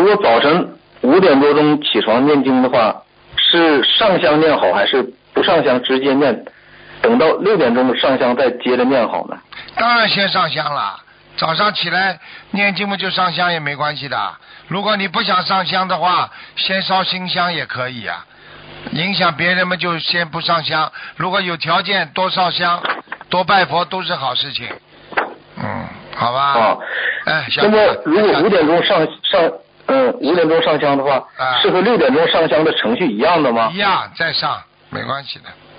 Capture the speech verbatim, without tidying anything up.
如果早晨五点多钟起床念经的话，是上香念好还是不上香直接念？等到六点钟上香再接着念好呢？ 当然先上香了，早上起来念经嘛就上香也没关系的。如果你不想上香的话，先烧新香也可以啊。影响别人们就先不上香，如果有条件多烧香多拜佛都是好事情。嗯，好吧。 啊， 哎， 那么如果五点钟上上嗯五点钟上香的话， 啊、 是和六点钟上香的程序一样的吗？ 一样，再上没关系的。